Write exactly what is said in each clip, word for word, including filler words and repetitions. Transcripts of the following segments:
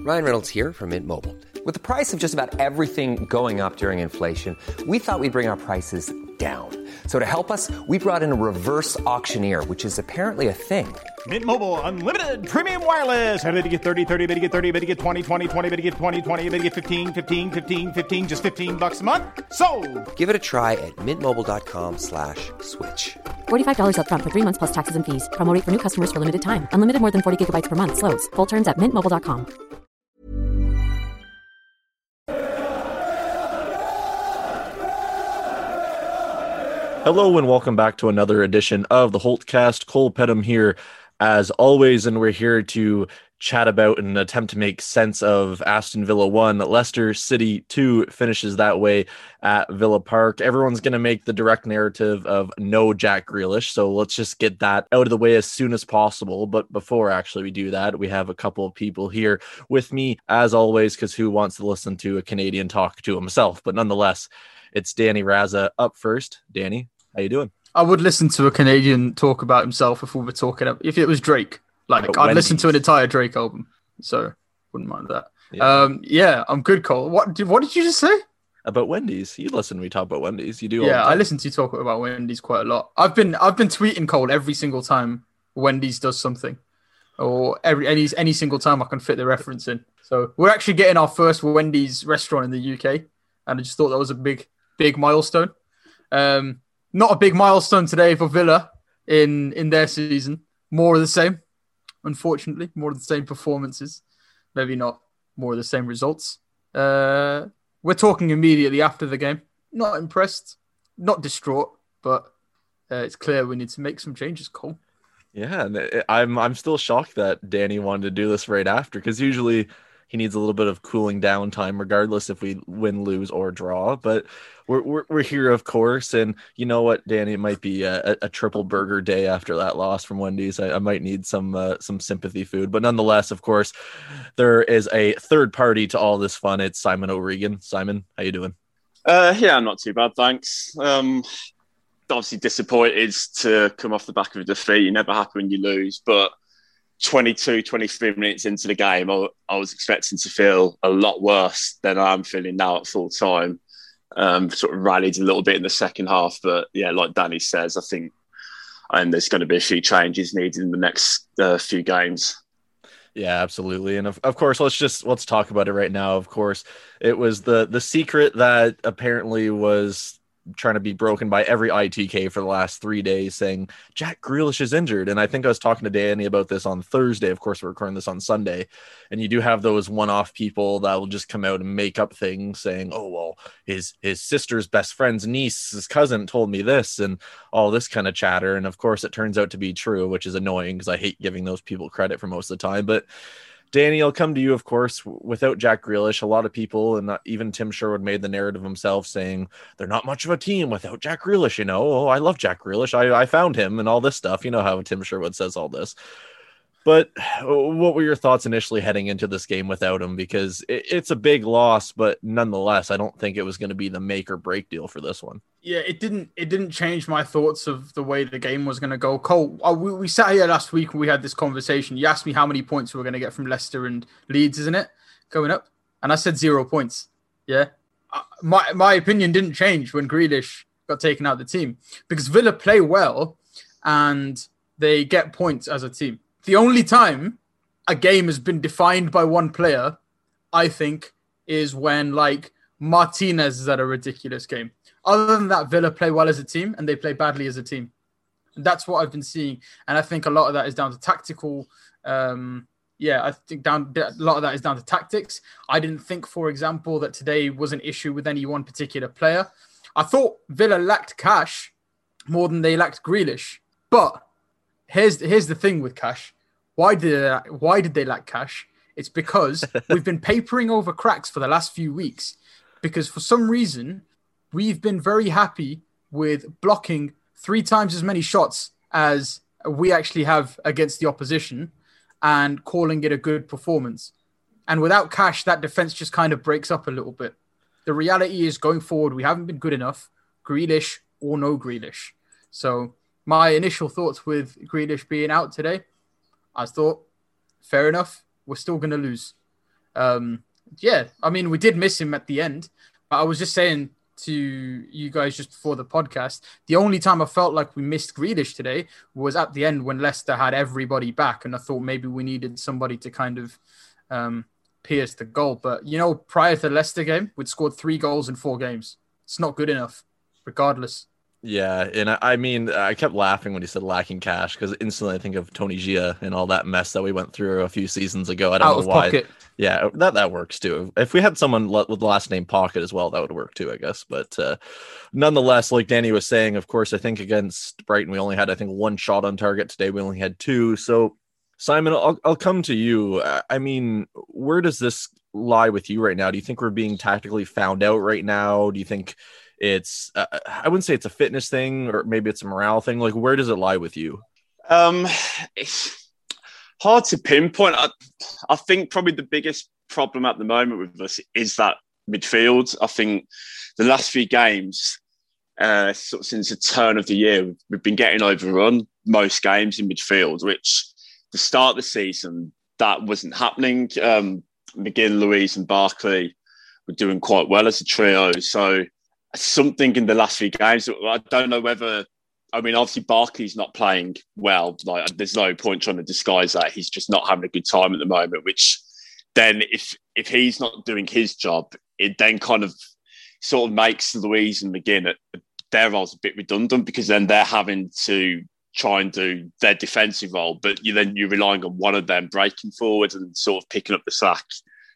Ryan Reynolds here from Mint Mobile. With the price of just about everything going up during inflation, we thought we'd bring our prices down. So to help us, we brought in a reverse auctioneer, which is apparently a thing. Mint Mobile Unlimited Premium Wireless. How to get thirty, thirty, how to get thirty, how to get twenty, twenty, twenty, how to get twenty, twenty, how to get fifteen, fifteen, fifteen, fifteen, just fifteen bucks a month? Sold! Give it a try at mintmobile.com slash switch. forty-five dollars up front for three months plus taxes and fees. Promo rate for new customers for limited time. Unlimited more than forty gigabytes per month. Slows full terms at mint mobile dot com. Hello and welcome back to another edition of the Holtcast. Cole Pedham here as always, and we're here to chat about and attempt to make sense of Aston Villa one. Leicester City two finishes that way at Villa Park. Everyone's going to make the direct narrative of no Jack Grealish, so let's just get that out of the way as soon as possible. But before actually we do that, we have a couple of people here with me as always, because who wants to listen to a Canadian talk to himself? But nonetheless, it's Danny Raza up first. Danny, how you doing? I would listen to a Canadian talk about himself if we were talking about, if it was Drake. Like, But I'd Wendy's. listen to an entire Drake album, so wouldn't mind that. Yeah. Um, yeah, I'm good, Cole. What did what did you just say? About Wendy's. You listen when we talk about Wendy's. You do. all Yeah, the I time. listen to you talk about Wendy's quite a lot. I've been I've been tweeting Cole every single time Wendy's does something, or every any any single time I can fit the reference in. So we're actually getting our first Wendy's restaurant in the U K, and I just thought that was a big big milestone. Um, not a big milestone today for Villa in in their season. More of the same. Unfortunately, more of the same performances. Maybe not more of the same results. Uh, we're talking immediately after the game. Not impressed, not distraught, but uh, it's clear we need to make some changes, Cole. Yeah, and it- I'm I'm still shocked that Danny wanted to do this right after, because usually he needs a little bit of cooling down time, regardless if we win, lose, or draw. But we're we're, we're here, of course, and you know what, Danny, it might be a, a, a triple burger day after that loss from Wendy's. I, I might need some uh, some sympathy food, but nonetheless, of course, there is a third party to all this fun. It's Simon O'Regan. Simon, how you doing? Uh, yeah, not too bad, thanks. Um, obviously disappointed to come off the back of a defeat. You're never happy when you lose, but twenty-two, twenty-three minutes into the game, I, I was expecting to feel a lot worse than I'm feeling now at full time. Um, sort of rallied a little bit in the second half, but yeah, like Danny says, I think and there's going to be a few changes needed in the next uh, few games. Yeah, absolutely. And of, of course, let's just let's talk about it right now. Of course, it was the the secret that apparently was trying to be broken by every I T K for the last three days, saying Jack Grealish is injured. And I think I was talking to Danny about this on Thursday. Of course, we're recording this on Sunday. And you do have those one-off people that will just come out and make up things saying, oh, well, his his sister's best friend's niece's cousin told me this, and all this kind of chatter. And of course, it turns out to be true, which is annoying because I hate giving those people credit for most of the time. But Danny, I'll come to you, of course. Without Jack Grealish, a lot of people, and even Tim Sherwood, made the narrative himself saying they're not much of a team without Jack Grealish. You know, oh, I love Jack Grealish. I, I found him and all this stuff. You know how Tim Sherwood says all this. But what were your thoughts initially heading into this game without him? Because it, it's a big loss, but nonetheless, I don't think it was going to be the make or break deal for this one. Yeah, it didn't. It didn't change my thoughts of the way the game was going to go. Cole, uh, we, we sat here last week and we had this conversation. You asked me how many points we were going to get from Leicester and Leeds, isn't it, going up? And I said zero points. Yeah, uh, my my opinion didn't change when Grealish got taken out of the team because Villa play well and they get points as a team. The only time a game has been defined by one player, I think, is when like Martinez is at a ridiculous game. Other than that, Villa play well as a team and they play badly as a team. And that's what I've been seeing. And I think a lot of that is down to tactical. Um, yeah, I think down a lot of that is down to tactics. I didn't think, for example, that today was an issue with any one particular player. I thought Villa lacked Cash more than they lacked Grealish. But here's here's the thing with Cash. Why did they, why did they lack Cash? It's because we've been papering over cracks for the last few weeks. Because for some reason, we've been very happy with blocking three times as many shots as we actually have against the opposition and calling it a good performance. And without Cash, that defense just kind of breaks up a little bit. The reality is going forward, we haven't been good enough, Grealish or no Grealish. So my initial thoughts with Grealish being out today, I thought, fair enough, we're still going to lose. Um, yeah, I mean, we did miss him at the end. But I was just saying to you guys just before the podcast, the only time I felt like we missed Grealish today was at the end when Leicester had everybody back. And I thought maybe we needed somebody to kind of um, pierce the goal. But, you know, prior to the Leicester game, we'd scored three goals in four games. It's not good enough, regardless. Yeah, and I, I mean, I kept laughing when he said lacking cash because instantly I think of Tony Gia and all that mess that we went through a few seasons ago. I don't Out know of why. pocket. Yeah, that that works too. If we had someone with the last name Pocket as well, that would work too, I guess. But uh, nonetheless, like Danny was saying, of course, I think against Brighton we only had I think one shot on target. Today we only had two. So Simon, I'll I'll come to you. I mean, where does this lie with you right now? Do you think we're being tactically found out right now? Do you think it's uh, I wouldn't say it's a fitness thing, or maybe it's a morale thing? Like, where does it lie with you? Um, it's hard to pinpoint. I, I think probably the biggest problem at the moment with us is that midfield. I think the last few games, uh, sort of since the turn of the year, we've been getting overrun most games in midfield, which the start of the season, that wasn't happening. Um, McGinn, Louise and Barkley were doing quite well as a trio. So something in the last few games, I don't know whether, I mean, obviously Barkley's not playing well. Like, there's no point trying to disguise that. He's just not having a good time at the moment, which then if if he's not doing his job, it then kind of sort of makes Louise and McGinn, their roles a bit redundant because then they're having to try and do their defensive role, but you then you're relying on one of them breaking forward and sort of picking up the slack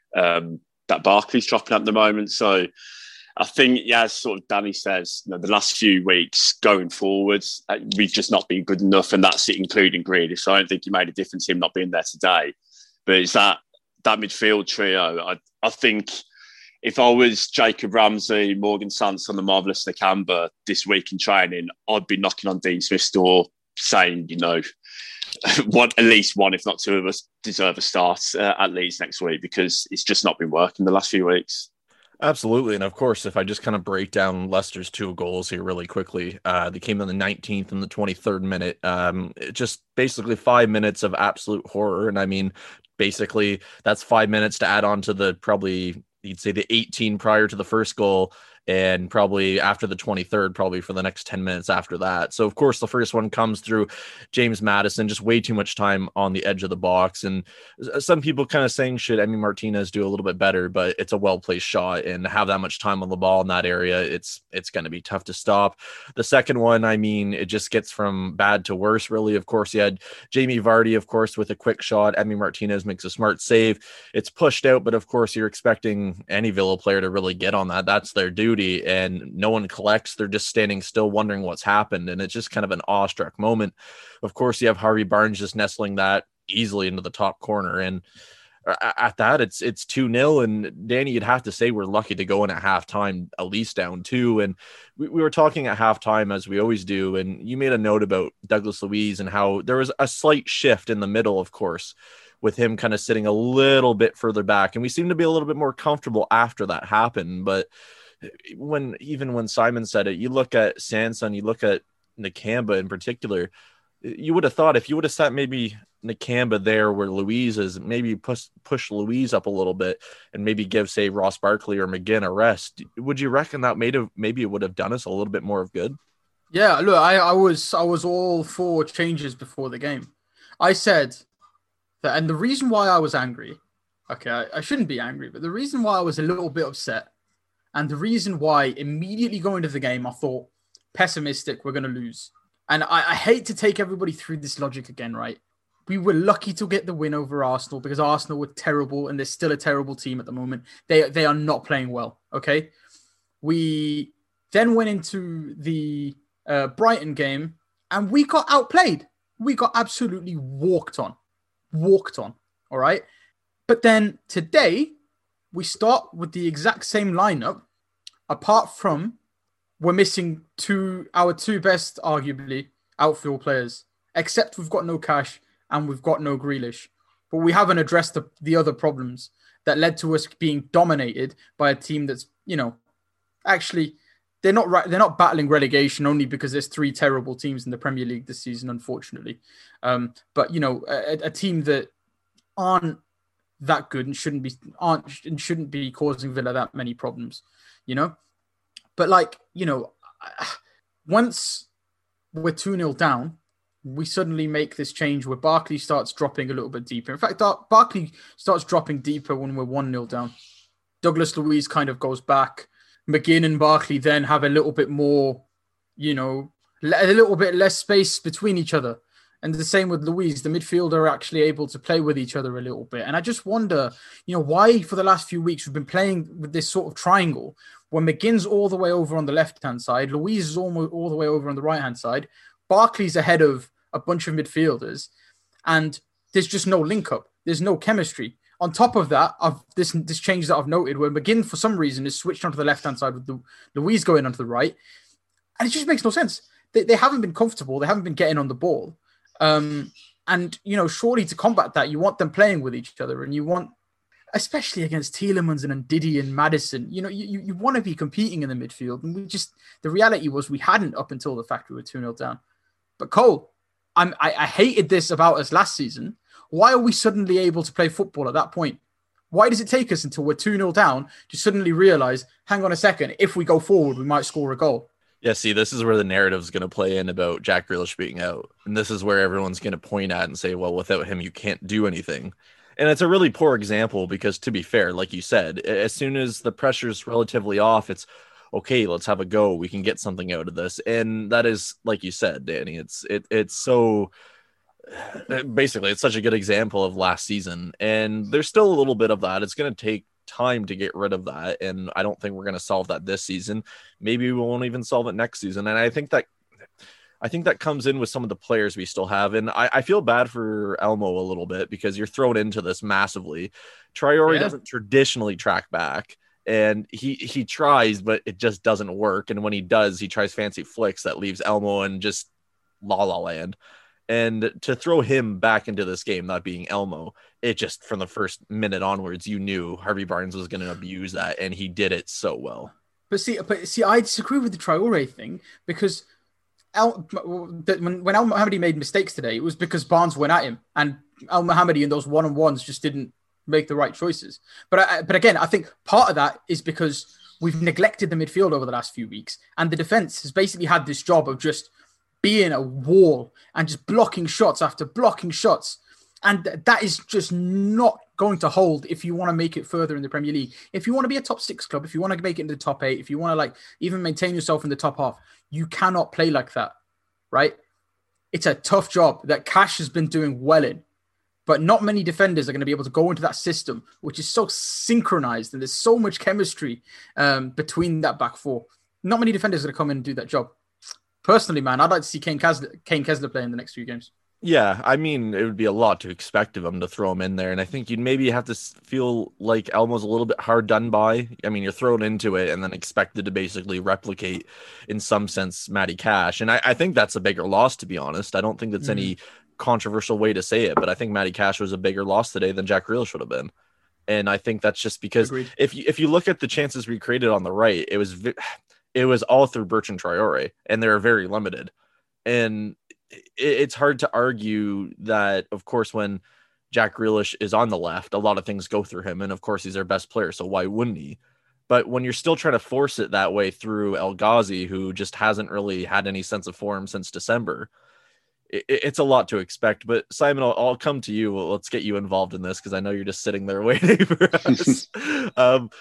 um, that Barkley's dropping at the moment. So I think, yeah, as sort of Danny says, you know, the last few weeks going forwards, uh, we've just not been good enough, and that's it, including Grealish. So I don't think he made a difference him not being there today. But it's that that midfield trio. I I think if I was Jacob Ramsey, Morgan Sanson, and Marvelous Nakamba this week in training, I'd be knocking on Dean Smith's door saying, you know, one, at least one, if not two of us, deserve a start uh, at least next week, because it's just not been working the last few weeks. Absolutely. And of course, if I just kind of break down Leicester's two goals here really quickly, uh, they came in the nineteenth and the twenty-third minute. Um, just basically five minutes of absolute horror. And I mean, basically, that's five minutes to add on to the probably, you'd say the eighteen prior to the first goal, and probably after the twenty-third, probably for the next ten minutes after that. So, of course, the first one comes through James Maddison, just way too much time on the edge of the box. And some people kind of saying, should Emi Martinez do a little bit better? But it's a well-placed shot, and have that much time on the ball in that area, it's it's going to be tough to stop. The second one, I mean, it just gets from bad to worse, really. Of course, you had Jamie Vardy, of course, with a quick shot. Emi Martinez makes a smart save. It's pushed out, but of course, you're expecting any Villa player to really get on that. That's their duty. And no one collects. They're just standing still wondering what's happened, and it's just kind of an awestruck moment. Of course, you have Harvey Barnes just nestling that easily into the top corner, and at that it's it's two nil. And Danny, you'd have to say we're lucky to go in at halftime at least down two. And we, we were talking at halftime, as we always do, and you made a note about Douglas Luiz and how there was a slight shift in the middle, of course, with him kind of sitting a little bit further back, and we seem to be a little bit more comfortable after that happened. But when even when Simon said it, you look at Sanson, you look at Nakamba in particular, you would have thought if you would have sat maybe Nakamba there where Louise is, maybe push push Louise up a little bit and maybe give, say, Ross Barkley or McGinn a rest. Would you reckon that made have, maybe it would have done us a little bit more of good? Yeah, look, I, I was I was all for changes before the game. I said that, and the reason why I was angry, okay, I, I shouldn't be angry, but the reason why I was a little bit upset, and the reason why immediately going to the game, I thought, pessimistic, we're going to lose. And I, I hate to take everybody through this logic again, right? We were lucky to get the win over Arsenal because Arsenal were terrible, and they're still a terrible team at the moment. They, they are not playing well, okay? We then went into the uh, Brighton game, and we got outplayed. We got absolutely walked on. Walked on, all right? But then today, we start with the exact same lineup, apart from we're missing two, our two best, arguably, outfield players, except we've got no Cash and we've got no Grealish. But we haven't addressed the, the other problems that led to us being dominated by a team that's, you know, actually, they're not right. They're not battling relegation only because there's three terrible teams in the Premier League this season, unfortunately. Um, but, you know, a, a team that aren't that good and shouldn't be aren't and shouldn't be causing Villa that many problems, you know. But like, you know, once we're two nil down, we suddenly make this change where Barkley starts dropping a little bit deeper. In fact, Barkley starts dropping deeper when we're one nil down. Douglas Luiz kind of goes back. McGinn and Barkley then have a little bit more, you know, a little bit less space between each other. And the same with Luiz. The midfielder are actually able to play with each other a little bit. And I just wonder, you know, why for the last few weeks we've been playing with this sort of triangle where McGinn's all the way over on the left-hand side, Luiz is almost all the way over on the right-hand side, Barkley's ahead of a bunch of midfielders, and there's just no link-up. There's no chemistry. On top of that, I've, this this change that I've noted where McGinn, for some reason, is switched onto the left-hand side with the, Luiz going onto the right. And it just makes no sense. They, they haven't been comfortable. They haven't been getting on the ball. Um, and, you know, surely to combat that, you want them playing with each other, and you want, especially against Tielemans and Ndidi and Maddison, you know, you, you want to be competing in the midfield. And we just, the reality was we hadn't up until the fact we were two nil down. But Cole, I'm, I, I hated this about us last season. Why are we suddenly able to play football at that point? Why does it take us until we're two nil down to suddenly realize, hang on a second, if we go forward, we might score a goal? Yeah, see, this is where the narrative is going to play in about Jack Grealish being out. And this is where everyone's going to point at and say, well, without him, you can't do anything. And it's a really poor example because, to be fair, like you said, as soon as the pressure's relatively off, it's, okay, let's have a go. We can get something out of this. And that is, like you said, Danny, it's it it's so... Basically, it's such a good example of last season. And there's still a little bit of that. It's going to take time to get rid of that, and I don't think we're going to solve that this season. Maybe we won't even solve it next season. And I think that I think that comes in with some of the players we still have. And I, I feel bad for Elmo a little bit because you're thrown into this massively. Traore yeah. doesn't traditionally track back, and he he tries, but it just doesn't work. And when he does, he tries fancy flicks that leaves Elmo in just la la land. And to throw him back into this game, not being Elmo, it just, from the first minute onwards, you knew Harvey Barnes was going to abuse that, and he did it so well. But see, but see, I disagree with the Traore thing because El, when, when El Mohammadi made mistakes today, it was because Barnes went at him, and El Mohammadi in those one-on-ones just didn't make the right choices. But I, but again, I think part of that is because we've neglected the midfield over the last few weeks, and the defense has basically had this job of just being a wall and just blocking shots after blocking shots. And that is just not going to hold if you want to make it further in the Premier League. If you want to be a top six club, if you want to make it into the top eight, if you want to like even maintain yourself in the top half, you cannot play like that, right? It's a tough job that Cash has been doing well in, but not many defenders are going to be able to go into that system, which is so synchronized and there's so much chemistry um, between that back four. Not many defenders are going to come in and do that job. Personally, man, I'd like to see Kane Kessler, Kane Kessler play in the next few games. Yeah, I mean, it would be a lot to expect of him to throw him in there. And I think you'd maybe have to feel like Elmo's a little bit hard done by. I mean, you're thrown into it and then expected to basically replicate, in some sense, Matty Cash. And I, I think that's a bigger loss, to be honest. I don't think that's mm-hmm. any controversial way to say it, but I think Matty Cash was a bigger loss today than Jack Grealish would have been. And I think that's just because Agreed. if you, if you look at the chances we created on the right, it was it was all through Bertrand Traore, and they were very limited. And it's hard to argue that, of course, when Jack Grealish is on the left, a lot of things go through him. And of course, he's our best player, so why wouldn't he? But when you're still trying to force it that way through El Ghazi, who just hasn't really had any sense of form since December, it, it's a lot to expect. But Simon, I'll, I'll come to you. Well, let's get you involved in this because I know you're just sitting there waiting for us. um,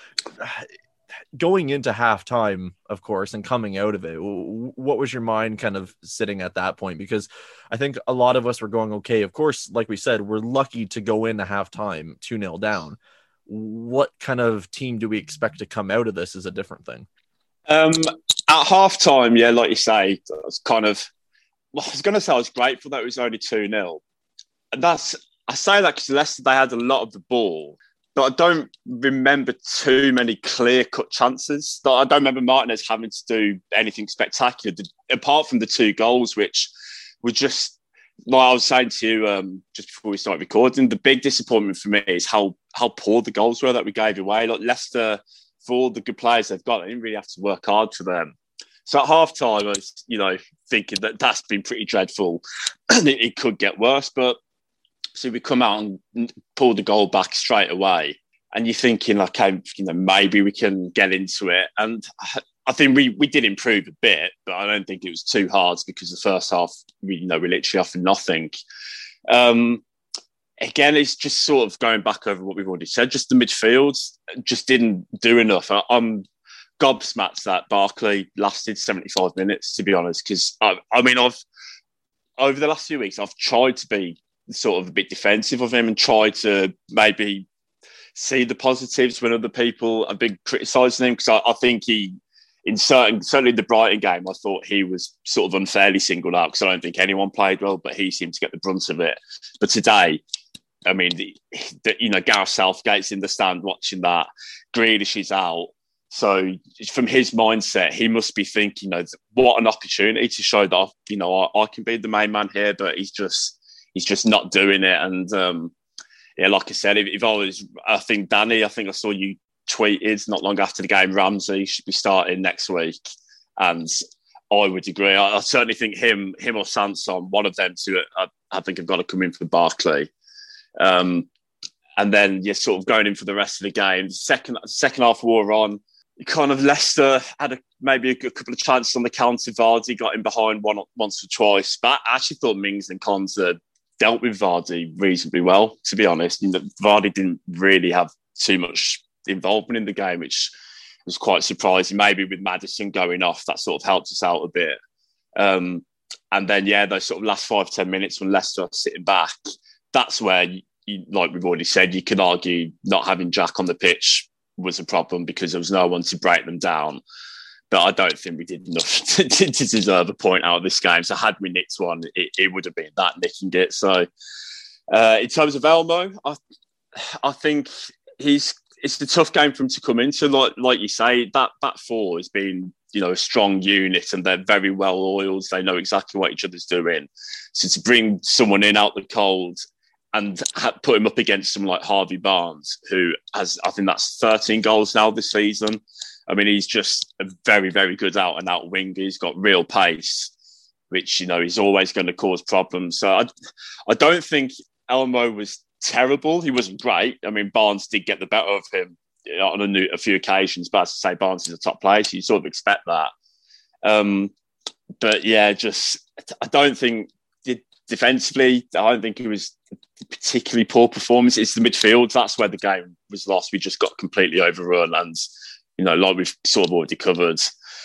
Going into halftime, of course, and coming out of it, what was your mind kind of sitting at that point? Because I think a lot of us were going, okay, of course, like we said, we're lucky to go into halftime two nil down. What kind of team do we expect to come out of this is a different thing. Um, at halftime, yeah, like you say, I was kind of, well, I was going to say I was grateful that it was only two nil. And that's, I say that because Leicester, they had a lot of the ball. But I don't remember too many clear-cut chances. I don't remember Martinez having to do anything spectacular, apart from the two goals, which were just, like I was saying to you um, just before we started recording, the big disappointment for me is how how poor the goals were that we gave away. Like Leicester, for all the good players they've got, they didn't really have to work hard for them. So at half-time, I was, you know, thinking that that's been pretty dreadful and it, it could get worse. But so we come out and pull the goal back straight away. And you're thinking, okay, you know, maybe we can get into it. And I think we, we did improve a bit, but I don't think it was too hard because the first half, we, you know, we literally offered nothing. Um, again, it's just sort of going back over what we've already said. Just the midfield just didn't do enough. I, I'm gobsmacked that Barkley lasted seventy-five minutes, to be honest, because I, I mean, I've over the last few weeks, I've tried to be sort of a bit defensive of him and tried to maybe see the positives when other people have been criticising him, because I, I think he, in certain, certainly the Brighton game, I thought he was sort of unfairly singled out because I don't think anyone played well, but he seemed to get the brunt of it. But today, I mean, the, the, you know, Gareth Southgate's in the stand watching that. Grealish is out. So from his mindset, he must be thinking, you know, what an opportunity to show that, you know, I, I can be the main man here, but he's just, he's just not doing it. And, um, yeah, like I said, if, if I was, I think Danny, I think I saw you tweeted not long after the game, Ramsey should be starting next week. And I would agree. I, I certainly think him him or Sanson, one of them two, I, I think have got to come in for Barkley. Um, and then you're sort of going in for the rest of the game. Second second half wore on. Kind of Leicester had a, maybe a, good couple of chances on the counter. Vardy got in behind one once or twice. But I actually thought Mings and Konsa dealt with Vardy reasonably well, to be honest. You know, Vardy didn't really have too much involvement in the game, which was quite surprising. Maybe with Maddison going off, that sort of helped us out a bit. Um, and then, yeah, those sort of last five, ten minutes when Leicester are sitting back, that's where, you, you, like we've already said, you can argue not having Jack on the pitch was a problem because there was no one to break them down. But I don't think we did enough to, to, to deserve a point out of this game. So had we nicked one, it, it would have been that nicking it. So uh, in terms of Elmo, I, I think he's it's a tough game for him to come into. Like like you say, that back four has been, you know, a strong unit and they're very well oiled. They know exactly what each other's doing. So to bring someone in out the cold and ha- put him up against someone like Harvey Barnes, who has, I think that's thirteen goals now this season. I mean, he's just a very, very good out and out winger. He's got real pace, which, you know, he's always going to cause problems. So I, I don't think Elmo was terrible. He wasn't great. I mean, Barnes did get the better of him on a, new, a few occasions, but as I say, Barnes is a top player, so you sort of expect that. Um, but yeah, just, I don't think, defensively, I don't think it was a particularly poor performance. It's the midfield. That's where the game was lost. We just got completely overrun. And, you know, like we've sort of already covered,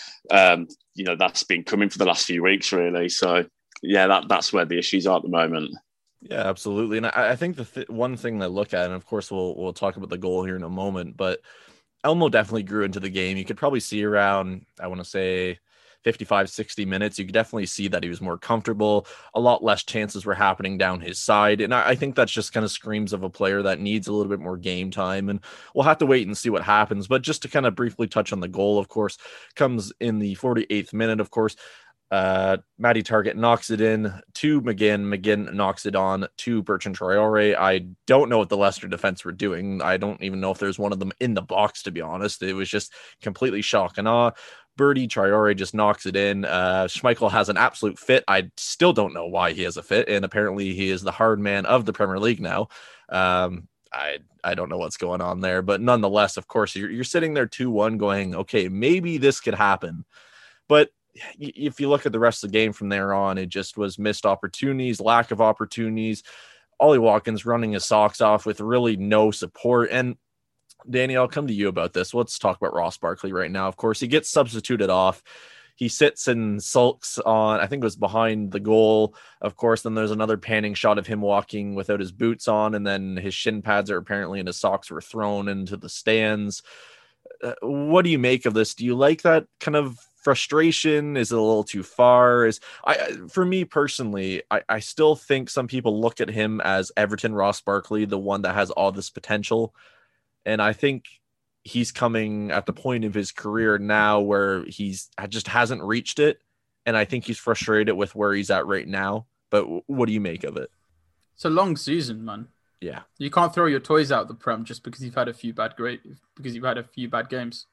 um, you know, that's been coming for the last few weeks, really. So, yeah, that that's where the issues are at the moment. Yeah, absolutely. And I, I think the th- one thing I look at, and of course we'll we'll talk about the goal here in a moment, but Elmo definitely grew into the game. You could probably see around, I want to say, fifty-five, sixty minutes, you could definitely see that he was more comfortable. A lot less chances were happening down his side. And I, I think that's just kind of screams of a player that needs a little bit more game time. And we'll have to wait and see what happens. But just to kind of briefly touch on the goal, of course, comes in the forty-eighth minute, of course. Uh, Matty Targett knocks it in to McGinn. McGinn knocks it on to Bertrand Traore. I don't know what the Leicester defense were doing. I don't even know if there's one of them in the box, to be honest. It was just completely shock and awe. Birdie Traore just knocks it in. Uh, Schmeichel has an absolute fit. I still don't know why he has a fit, and apparently he is the hard man of the Premier League now. Um, I I don't know what's going on there, but nonetheless, of course, you're, you're sitting there two one going, okay, maybe this could happen. But if you look at the rest of the game from there on, it just was missed opportunities, lack of opportunities. Ollie Watkins running his socks off with really no support. And Danny, I'll come to you about this. Let's talk about Ross Barkley right now. Of course, he gets substituted off. He sits and sulks on, I think it was behind the goal. Of course, then there's another panning shot of him walking without his boots on, and then his shin pads are apparently in his socks were thrown into the stands. Uh, what do you make of this? Do you like that kind of frustration? Is it a little too far? Is I for me personally, I, I still think some people look at him as Everton Ross Barkley, the one that has all this potential. And I think he's coming at the point of his career now where he's just hasn't reached it. And I think he's frustrated with where he's at right now. But what do you make of it? It's a long season, man. Yeah. You can't throw your toys out the Prem just because you've had a few bad great because you've had a few bad games.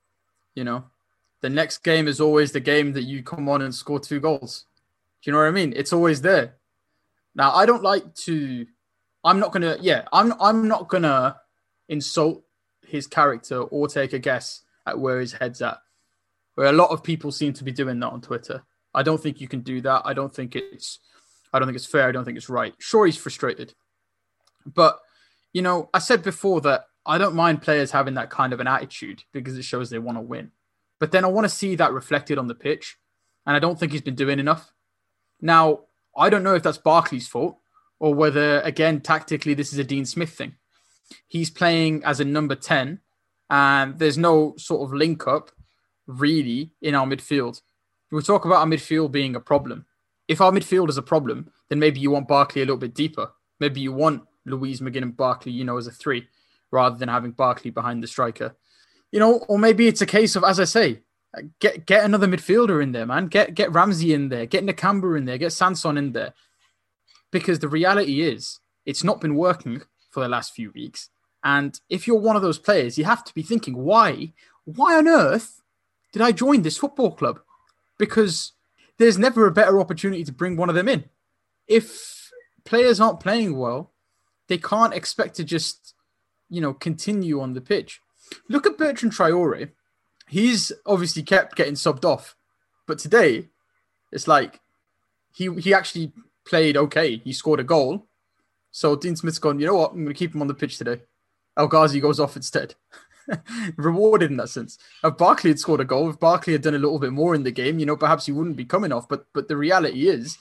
You know, the next game is always the game that you come on and score two goals. Do you know what I mean? It's always there. Now, I don't like to I'm not gonna. Yeah, I'm. I'm not gonna insult his character or take a guess at where his head's at. Where a lot of people seem to be doing that on Twitter. I don't think you can do that. I don't think it's. I don't think it's fair. I don't think it's right. Sure, he's frustrated, but you know, I said before that I don't mind players having that kind of an attitude because it shows they want to win. But then I want to see that reflected on the pitch, and I don't think he's been doing enough. Now, I don't know if that's Barkley's fault or whether, again, tactically, this is a Dean Smith thing. He's playing as a number ten, and there's no sort of link up really in our midfield. We talk about our midfield being a problem. If our midfield is a problem, then maybe you want Barkley a little bit deeper. Maybe you want Louise, McGinn, and Barkley, you know, as a three, rather than having Barkley behind the striker. You know, or maybe it's a case of, as I say, get get another midfielder in there, man. Get get Ramsey in there. Get Nakamba in there. Get Sanson in there. Because the reality is, it's not been working for the last few weeks. And if you're one of those players, you have to be thinking, why? Why on earth did I join this football club? Because there's never a better opportunity to bring one of them in. If players aren't playing well, they can't expect to just, you know, continue on the pitch. Look at Bertrand Traore. He's obviously kept getting subbed off. But today, it's like he he actually played okay. He scored a goal. So Dean Smith's gone, you know what? I'm going to keep him on the pitch today. El Ghazi goes off instead. Rewarded in that sense. If Barkley had scored a goal, if Barkley had done a little bit more in the game, you know, perhaps he wouldn't be coming off. But but the reality is,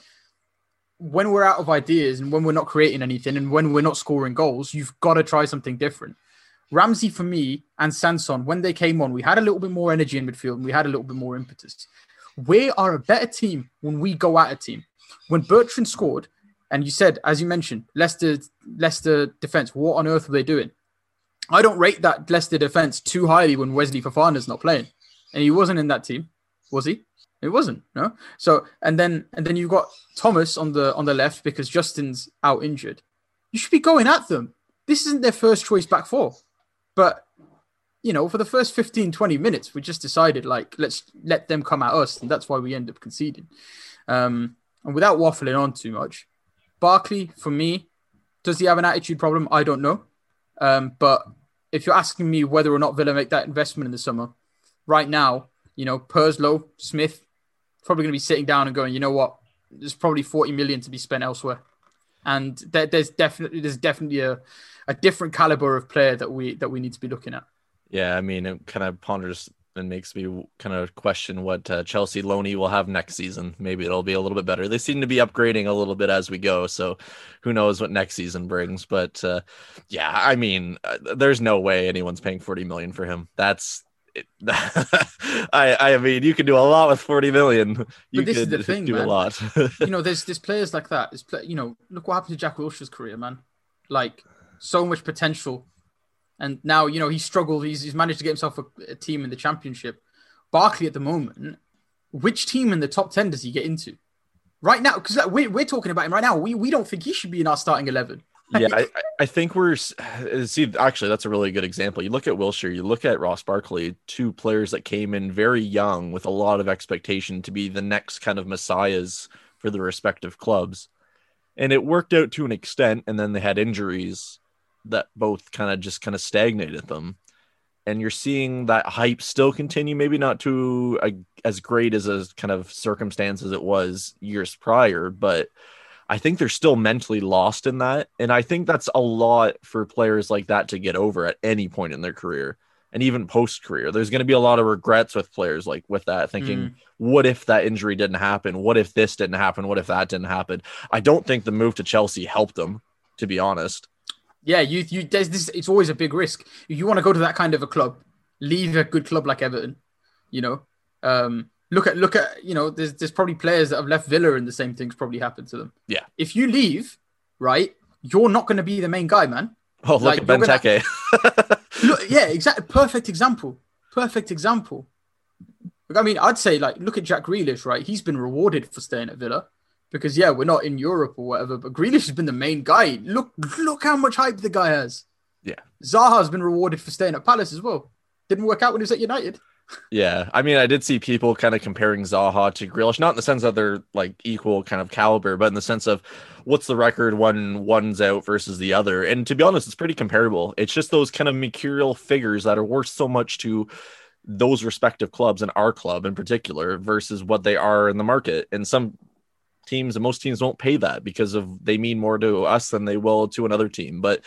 when we're out of ideas and when we're not creating anything and when we're not scoring goals, you've got to try something different. Ramsey, for me, and Sanson, when they came on, we had a little bit more energy in midfield and we had a little bit more impetus. We are a better team when we go at a team. When Bertrand scored, and you said, as you mentioned, Leicester, Leicester defence, what on earth were they doing? I don't rate that Leicester defence too highly when Wesley Fofana's not playing. And he wasn't in that team, was he? It wasn't, no? So, and then and then you've got Thomas on the on the left because Justin's out injured. You should be going at them. This isn't their first choice back four. But, you know, for the first fifteen, twenty minutes, we just decided, like, let's let them come at us. And that's why we end up conceding. Um, and without waffling on too much, Barkley, for me, does he have an attitude problem? I don't know. Um, but if you're asking me whether or not Villa make that investment in the summer, right now, you know, Purslow, Smith, probably going to be sitting down and going, you know what, there's probably forty million to be spent elsewhere. And there, there's definitely there's definitely a, a different caliber of player that we that we need to be looking at. Yeah, I mean, it kind of ponders and makes me kind of question what uh, Chelsea Loney will have next season. Maybe it'll be a little bit better. They seem to be upgrading a little bit as we go, so who knows what next season brings. But uh, yeah, I mean, uh, there's no way anyone's paying forty million for him. That's it. I I mean, you can do a lot with forty million. You but this could is the thing, do man. a lot. you know, there's there's players like that. There's play, you know, look what happened to Jack Wilshere's career, man. Like, so much potential. And now, you know, he struggled. He's, he's managed to get himself a, a team in the championship. Barkley at the moment, which team in the top ten does he get into? Right now, because like, we're, we're talking about him right now. We we don't think he should be in our starting eleven. yeah, I, I think we're... See, actually, that's a really good example. You look at Wilshere, you look at Ross Barkley, two players that came in very young with a lot of expectation to be the next kind of messiahs for the respective clubs. And it worked out to an extent, and then they had injuries that both kind of just kind of stagnated them. And you're seeing that hype still continue, maybe not to a, as great as a kind of circumstance as it was years prior, but I think they're still mentally lost in that. And I think that's a lot for players like that to get over at any point in their career and even post-career. There's going to be a lot of regrets with players like with that, thinking, mm. what if that injury didn't happen? What if this didn't happen? What if that didn't happen? I don't think the move to Chelsea helped them, to be honest. Yeah, you you there's this. It's always a big risk. If you want to go to that kind of a club, leave a good club like Everton. You know, um, look at look at you know. There's there's probably players that have left Villa and the same things probably happened to them. Yeah. If you leave, right, you're not going to be the main guy, man. Oh, look like, at Benteke. Gonna... look, yeah, exactly. Perfect example. Perfect example. I mean, I'd say like look at Jack Grealish, right? He's been rewarded for staying at Villa. Because, yeah, we're not in Europe or whatever, but Grealish has been the main guy. Look look how much hype the guy has. Yeah. Zaha's been rewarded for staying at Palace as well. Didn't work out when he was at United. Yeah, I mean, I did see people kind of comparing Zaha to Grealish, not in the sense that they're like equal kind of caliber, but in the sense of what's the record when one's out versus the other. And to be honest, it's pretty comparable. It's just those kind of mercurial figures that are worth so much to those respective clubs and our club in particular versus what they are in the market. And some teams and most teams won't pay that because of they mean more to us than they will to another team. But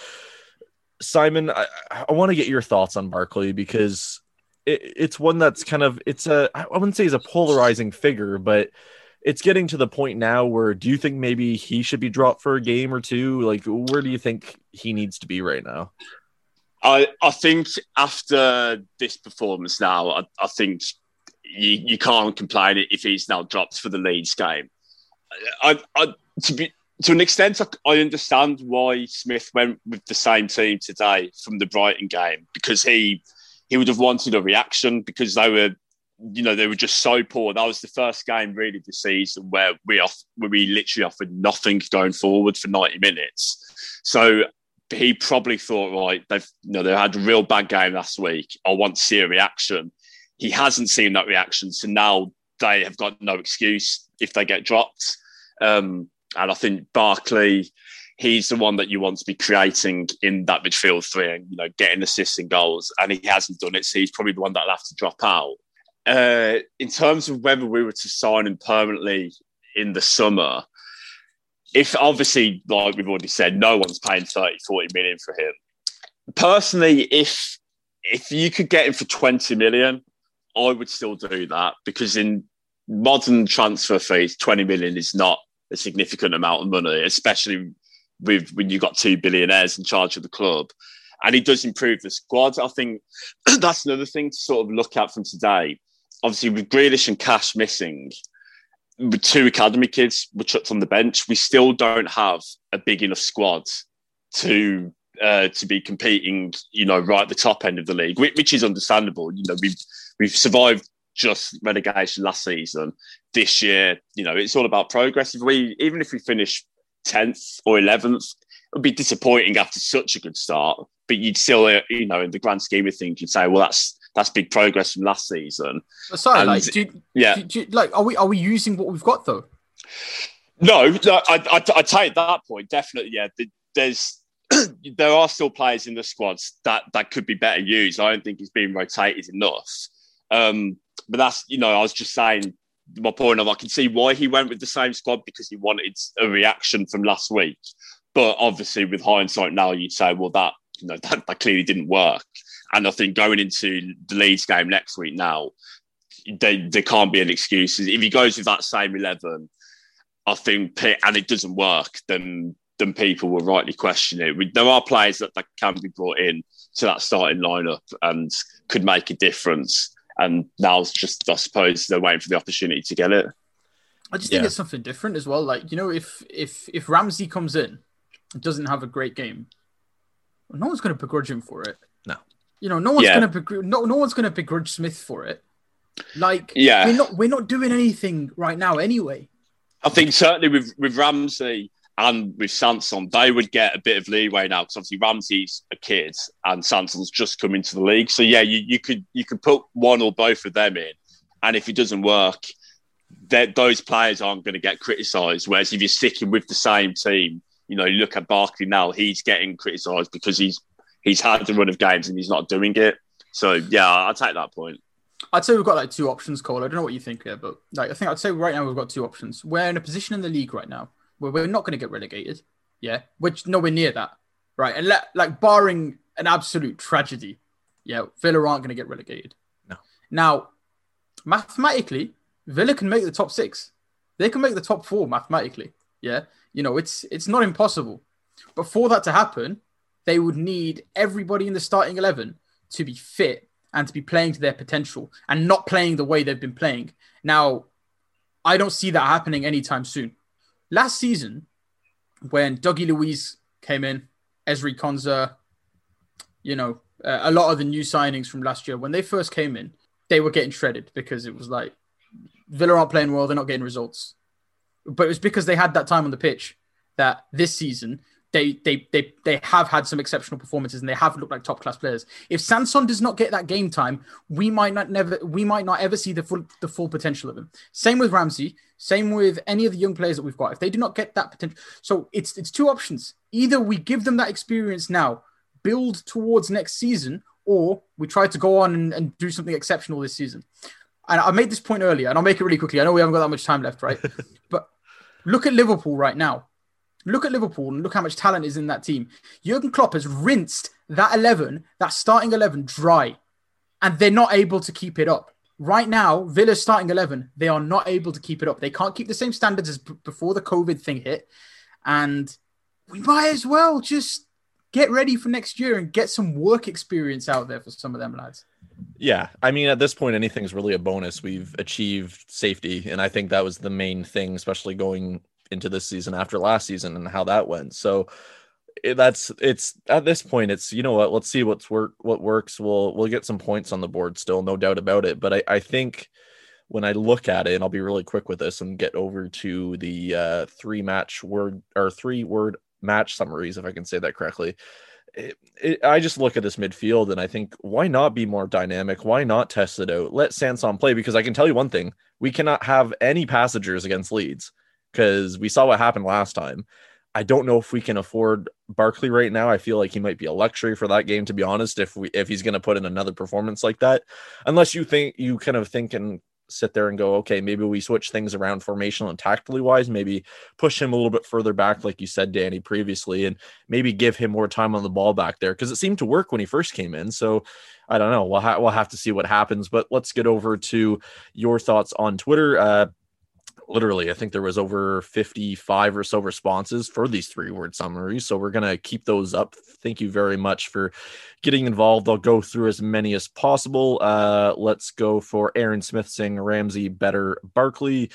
Simon, I, I want to get your thoughts on Barkley because it, it's one that's kind of it's a I wouldn't say he's a polarizing figure, but it's getting to the point now where do you think maybe he should be dropped for a game or two? Like, where do you think he needs to be right now? I, I think after this performance now, I, I think you, you can't complain if he's now dropped for the Leeds game. I, I, to be to an extent, I, I understand why Smith went with the same team today from the Brighton game because he he would have wanted a reaction because they were, you know, they were just so poor. That was the first game really this season where we off where we literally offered nothing going forward for ninety minutes. So he probably thought, right, they've you know they had a real bad game last week. I want to see a reaction. He hasn't seen that reaction, so now they have got no excuse if they get dropped. Um, and I think Barkley, he's the one that you want to be creating in that midfield three and you know getting assists and goals, and he hasn't done it, so he's probably the one that'll have to drop out. Uh, in terms of whether we were to sign him permanently in the summer. If obviously, like we've already said, no one's paying thirty, forty million for him. Personally, if if you could get him for twenty million, I would still do that because in modern transfer fees, twenty million is not a significant amount of money, especially with when you've got two billionaires in charge of the club. And he does improve the squad. I think that's another thing to sort of look at from today. Obviously, with Grealish and Cash missing, with two academy kids were chucked on the bench, we still don't have a big enough squad to uh, to be competing, you know, right at the top end of the league, which, which is understandable. You know, we've we've survived just relegation last season. This year, you know, it's all about progress. If we even if we finish tenth or eleventh, it would be disappointing after such a good start. But you'd still, uh, you know, in the grand scheme of things, you'd say, well, that's that's big progress from last season. Sorry, and, like, do you, yeah, do you, like, are we are we using what we've got though? No, no I, I, I take that point definitely. Yeah, there's there are still players in the squads that that could be better used. I don't think it's being rotated enough. Um, but that's you know, I was just saying my point of I can see why he went with the same squad because he wanted a reaction from last week. But obviously, with hindsight now, you'd say, well, that you know that, that clearly didn't work. And I think going into the Leeds game next week now, they, there can't be an excuse. If he goes with that same eleven, I think, and it doesn't work, then then people will rightly question it. We, there are players that, that can be brought in to that starting lineup and could make a difference. And now it's just, I suppose, they're waiting for the opportunity to get it. I just yeah. think it's something different as well. Like, you know, if if if Ramsey comes in and doesn't have a great game, no one's going to begrudge him for it. No. You know, no one's Yeah. going to begr- no no one's going to begrudge Smith for it. Like, Yeah. we're not we're not doing anything right now anyway. I think certainly with, with Ramsey and with Sanson, they would get a bit of leeway now because obviously Ramsey's a kid and Sanson's just come into the league. So yeah, you, you could you could put one or both of them in, and if it doesn't work, that those players aren't going to get criticised. Whereas if you're sticking with the same team, you know, you look at Barkley now, he's getting criticised because he's he's had a run of games and he's not doing it. So yeah, I'll take that point. I'd say we've got like two options, Cole. I don't know what you think here, but like I think I'd say right now we've got two options. We're in a position in the league right now where we're not going to get relegated, yeah, which nowhere near that, right? And let, like barring an absolute tragedy, yeah, Villa aren't going to get relegated. No. Now, mathematically, Villa can make the top six. They can make the top four mathematically, yeah. You know, it's it's not impossible, but for that to happen, they would need everybody in the starting eleven to be fit and to be playing to their potential and not playing the way they've been playing. Now, I don't see that happening anytime soon. Last season, when Dougie Luiz came in, Ezri Konza, you know, uh, a lot of the new signings from last year, when they first came in, they were getting shredded because it was like, Villa aren't playing well, they're not getting results. But it was because they had that time on the pitch that this season, they they they they have had some exceptional performances and they have looked like top class players. If Sanson does not get that game time, we might not never we might not ever see the full the full potential of him. Same with Ramsey, same with any of the young players that we've got. If they do not get that potential, so it's it's two options. Either we give them that experience now, build towards next season, or we try to go on and, and do something exceptional this season. And I made this point earlier, and I'll make it really quickly. I know we haven't got that much time left, right? But look at Liverpool right now. Look at Liverpool and look how much talent is in that team. Jurgen Klopp has rinsed that eleven, that starting eleven dry, and they're not able to keep it up. Right now, Villa's starting eleven, they are not able to keep it up. They can't keep the same standards as b- before the COVID thing hit. And we might as well just get ready for next year and get some work experience out there for some of them lads. Yeah, I mean, at this point, anything's really a bonus. We've achieved safety, and I think that was the main thing, especially going into this season after last season and how that went. So it, that's it's at this point, it's, you know what, let's see what's work what works. We'll we'll get some points on the board still, no doubt about it. But I, I think when I look at it, and I'll be really quick with this and get over to the uh, three match word or three word match summaries, if I can say that correctly. It, it, I just look at this midfield and I think, why not be more dynamic? Why not test it out? Let Sanson play, because I can tell you one thing: we cannot have any passengers against Leeds, because we saw what happened last time. I don't know if we can afford Barkley right now. I feel like he might be a luxury for that game, to be honest, if we if he's going to put in another performance like that. Unless you think you kind of think and sit there and go, okay, maybe we switch things around formational and tactically wise, maybe push him a little bit further back, like you said, Danny, previously, and maybe give him more time on the ball back there, because it seemed to work when he first came in. So I don't know. We'll, ha- we'll have to see what happens, but let's get over to your thoughts on Twitter. Uh, Literally, I think there was over fifty-five or so responses for these three-word summaries, so we're going to keep those up. Thank you very much for getting involved. I'll go through as many as possible. Uh, let's go for Aaron Smith saying Ramsey better Barkley.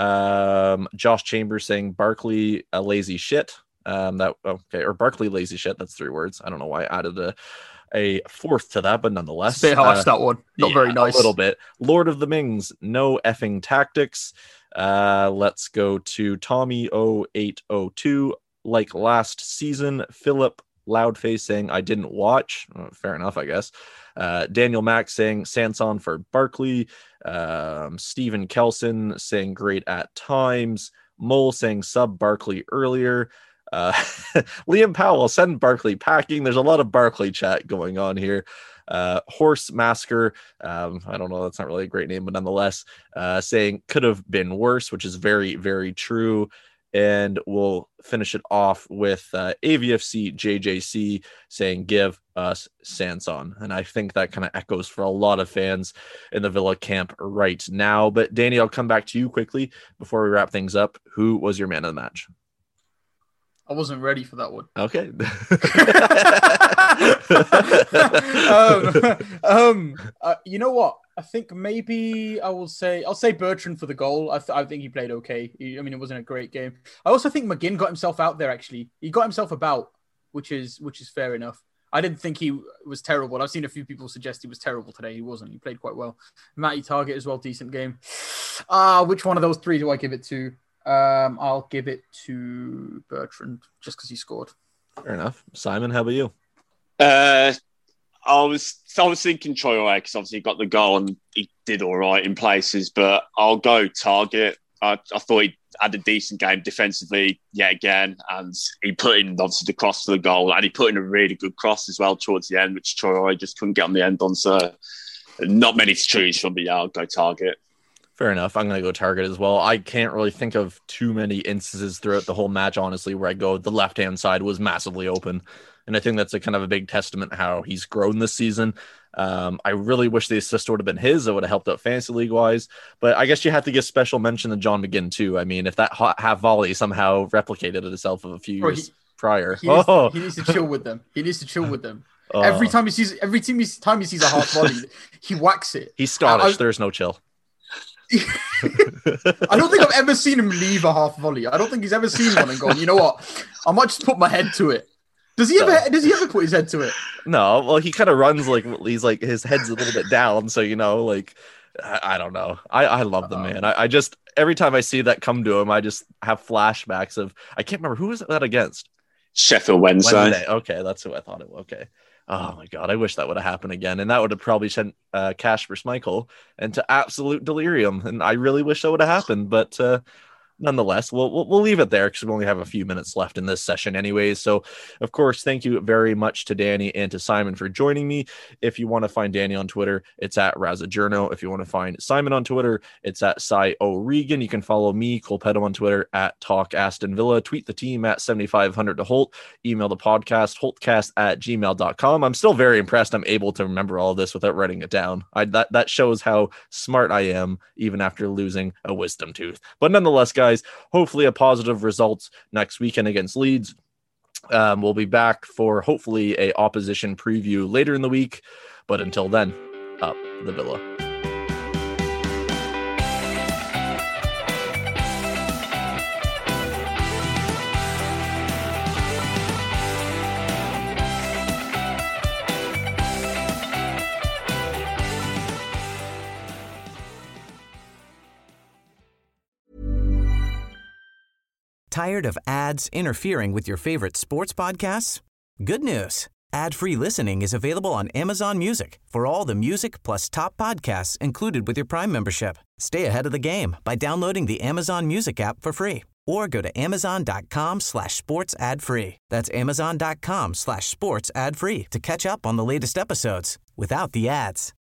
Um, Josh Chambers saying Barkley a lazy shit. Um, that okay, or Barkley lazy shit. That's three words. I don't know why I added a a fourth to that, but nonetheless. It's a bit harsh, uh, that one. Not yeah, very nice. A little bit. Lord of the Mings, no effing tactics. Uh, let's go to Tommy oh eight oh two. Like last season, Philip Loudface saying I didn't watch. Oh, fair enough, I guess. Uh, Daniel Mack saying Sanson for Barkley. Um, Stephen Kelson saying great at times. Mole saying sub Barkley earlier. Uh, Liam Powell, send Barkley packing. There's a lot of Barkley chat going on here. Uh, Horse Masker, um, I don't know, that's not really a great name, but nonetheless, uh, saying could have been worse, which is very, very true. And we'll finish it off with uh, A V F C J J C saying give us Sanson. And I think that kind of echoes for a lot of fans in the Villa camp right now. But Danny, I'll come back to you quickly before we wrap things up. Who was your man of the match? I wasn't ready for that one. Okay. um, um uh, you know what? I think maybe I will say I'll say Bertrand for the goal. I, th- I think he played okay. He, I mean, it wasn't a great game. I also think McGinn got himself out there. Actually, he got himself about, which is which is fair enough. I didn't think he was terrible. I've seen a few people suggest he was terrible today. He wasn't. He played quite well. Matty Target as well, decent game. Ah, uh, which one of those three do I give it to? Um, I'll give it to Bertrand just because he scored. Fair enough. Simon, how about you? Uh, I was I was thinking Troy because obviously he got the goal and he did all right in places, but I'll go Target. I, I thought he had a decent game defensively yet again, and he put in obviously the cross for the goal, and he put in a really good cross as well towards the end, which Troy just couldn't get on the end on. So not many to choose from, but yeah, I'll go Target. Fair enough. I'm going to go Target as well. I can't really think of too many instances throughout the whole match, honestly, where I go the left-hand side was massively open. And I think that's a kind of a big testament how he's grown this season. Um, I really wish the assist would have been his. It would have helped out fantasy league-wise. But I guess you have to give special mention to John McGinn, too. I mean, if that hot half volley somehow replicated itself a few Bro, years he, prior. He needs, oh. he needs to chill with them. He needs to chill with them. Oh. Every time he sees, every time he, time he sees a half volley, he whacks it. He's Scottish. I, I, There's no chill. I don't think I've ever seen him leave a half volley. I don't think he's ever seen one and gone, you know what? I might just put my head to it. Does he ever? No. Does he ever put his head to it? No. Well, he kind of runs like he's like his head's a little bit down, so you know, like I, I don't know. I, I love the um, man. I, I just every time I see that come to him, I just have flashbacks of I can't remember who was that against. Sheffield Wednesday. Wednesday. Okay, that's who I thought it was. Okay. Oh my God, I wish that would have happened again. And that would have probably sent uh, Kasper Schmeichel into absolute delirium. And I really wish that would have happened. But uh, nonetheless, we'll, we'll we'll leave it there because we only have a few minutes left in this session anyways. So, of course, thank you very much to Danny and to Simon for joining me. If you want to find Danny on Twitter, it's at Razzajourno. If you want to find Simon on Twitter, it's at Cy O'Regan. You can follow me, Cole Petto, on Twitter at Talk Aston Villa. Tweet the team at seventy-five hundred to Holt. Email the podcast, holtcast at gmail dot com. I'm still very impressed I'm able to remember all of this without writing it down. I, that, that shows how smart I am, even after losing a wisdom tooth. But nonetheless, guys, Guys, hopefully a positive results next weekend against Leeds. Um, we'll be back for hopefully a opposition preview later in the week. But until then, up the Villa. Tired of ads interfering with your favorite sports podcasts? Good news. Ad-free listening is available on Amazon Music for all the music plus top podcasts included with your Prime membership. Stay ahead of the game by downloading the Amazon Music app for free or go to amazon.com slash sports ad free. That's amazon.com slash sports ad free to catch up on the latest episodes without the ads.